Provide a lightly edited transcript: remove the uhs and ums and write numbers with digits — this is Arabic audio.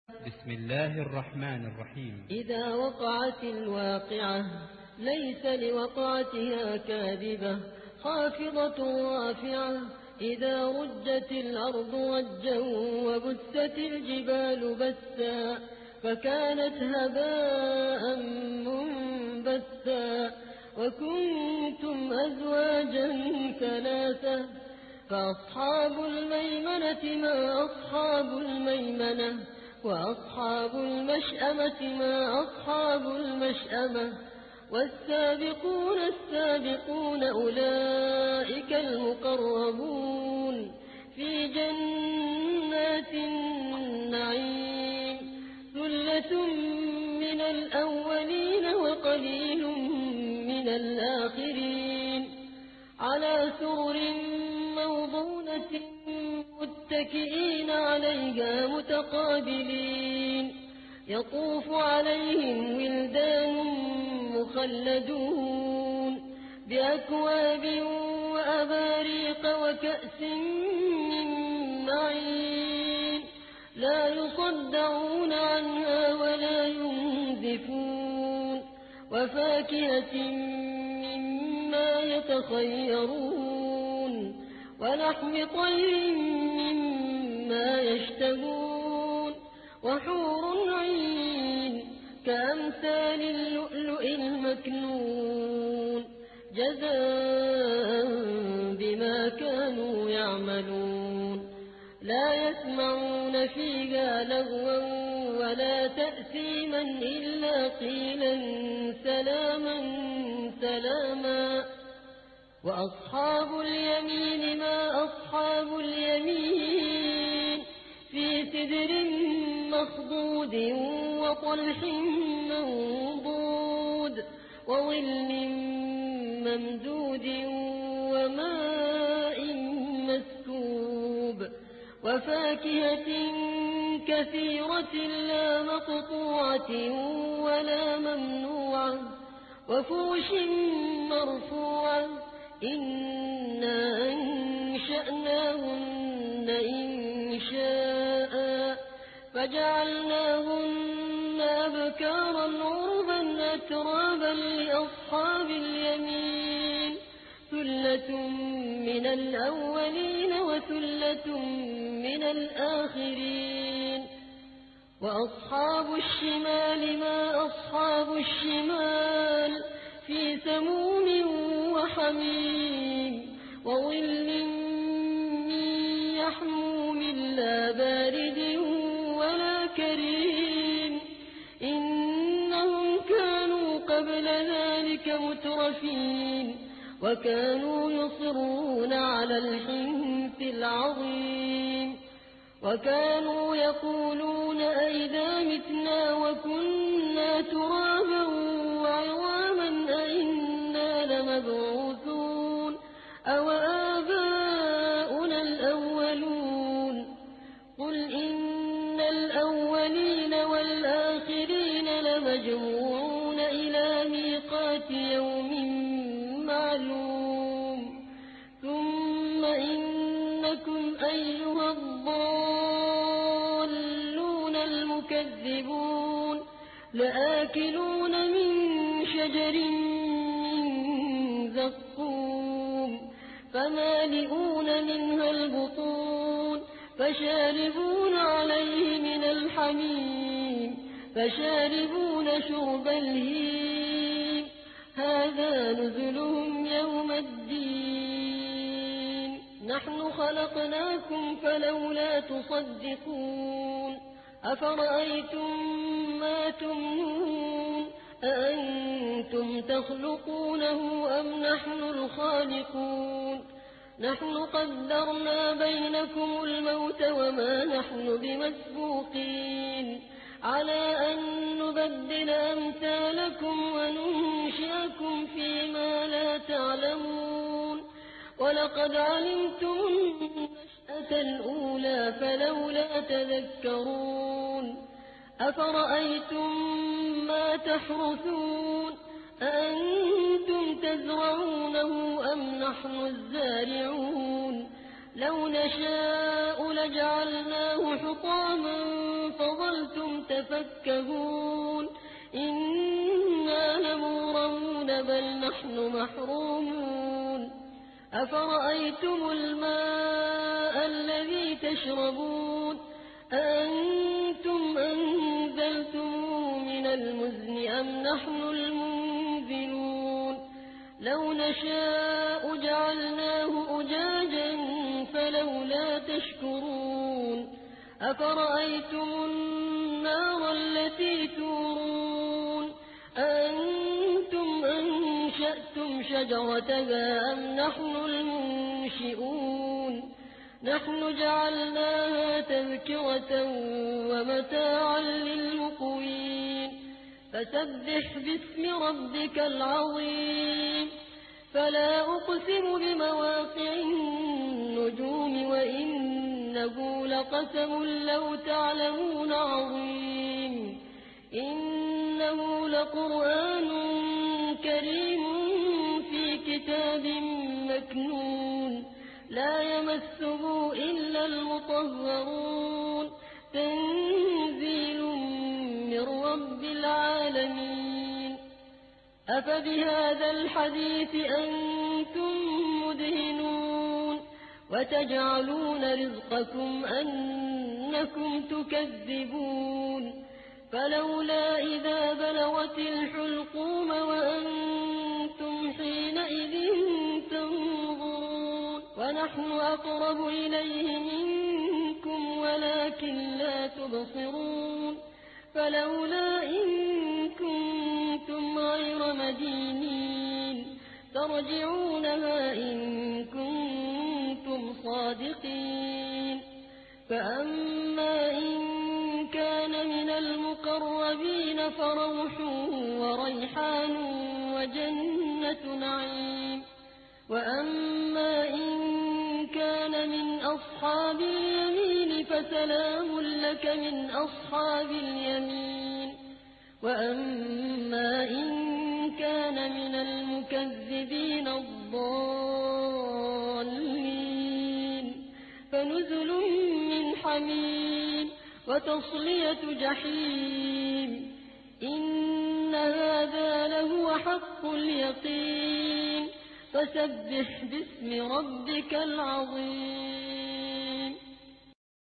بسم الله الرحمن الرحيم. إذا وقعت الواقعة ليس لوقعتها كاذبة خافضة رافعة إذا رجت الأرض رجا وبست الجبال بسا فكانت هباء منبثا وكنتم أزواجا ثلاثة فأصحاب الميمنة ما أصحاب الميمنة وأصحاب المشأمة ما أصحاب المشأمة والسابقون السابقون أولئك المقربون في جنات النعيم ثلة من الأولين وقليل من الآخرين على سرر موضونة متكئين عليها متقابلين يطوف عليهم ولدان مخلدون بأكواب وأباريق وكأس من معين لا يصدعون عنها ولا ينزفون وفاكهة مما يتخيرون ولحم طير مما يشتهون وحور عين كأمثال اللؤلؤ المكنون جزاء بما كانوا يعملون لا يسمعون فيها لغوا ولا تأثيما إلا قيلا سلاما سلاما وأصحاب اليمين ما أصحاب اليمين في سدر مخضود وطلح منضود وظل ممدود وماء مسكوب وفاكهة كثيرة لا مقطوعة ولا ممنوعة وفرش مرفوعة إنا أنشأناهن إنشاء فجعلناهن أبكارا عربا أترابا لأصحاب اليمين ثلة من الأولين وثلة من الآخرين وأصحاب الشمال ما أصحاب الشمال في سموم وحميم وظل من يحموم لا بارد ولا كريم إنهم كانوا قبل ذلك مترفين وكانوا يصرون على الحنث العظيم وكانوا يقولون أئذا متنا وكنا ترابا وعظاما أئنا لمبعوثون أو آباؤنا الأولون قل إن الأولين والآخرين لمجموعون إلى ميقات يوم معلوم ثم إنكم أيها الضالون المكذبون لآكلون من شجر من زقوم فمالئون منها البطون فشاربون عليه من الحميم فشاربون شرب الهيم هذا نزلهم يوم الدين نحن خلقناكم فلولا تصدقون أفرأيتم ما تمنون أأنتم تخلقونه أم نحن الخالقون نحن قدرنا بينكم الموت وما نحن بمسبوقين على أن نبدل أمثالكم وننشئكم فيما لا تعلمون ولقد علمتم النشأة الأولى فلولا تذكرون أفرأيتم ما تحرثون أأنتم تزرعونه أم نحن الزارعون لو نشاء لجعلناه حطاما فظلتم يتفكهون إنا لمغرمون بل نحن محرومون أفرأيتم الماء الذي تشربون أأنتم أنزلتموه من المزن أم نحن المنزلون لو نشاء جعلناه أجاجا فلولا تشكرون أفرأيتم النار التي تورون أأنتم أنشأتم شجرتها أم نحن المنشئون نحن جعلناها تذكرة ومتاعا للمقوين فسبح باسم ربك العظيم فلا أقسم بمواقع النجوم وإنه لقسم لو تعلمون عظيم إنه لقرآن كريم في كتاب مكنون لا يمسه إلا المطهرون تنزيل من رب العالمين أفبهذا الحديث أنتم مدهنون وتجعلون رزقكم أنكم تكذبون فلولا إذا بلغت الحلقوم وأنتم حينئذ تنظرون ونحن أقرب إليه منكم ولكن لا تبصرون فلولا إن كنتم غير مدينين ترجعونها إن كنتم صادقين فأما إن كان من المقربين فروح وريحان وجنة نعيم وأما إن كان من أصحاب اليمين فسلام لك من أصحاب اليمين وأما إن كان من المكذبين الضالين فنزل من حميم وتصلية جحيم إن هذا لهو حق اليقين فسبح باسم ربك العظيم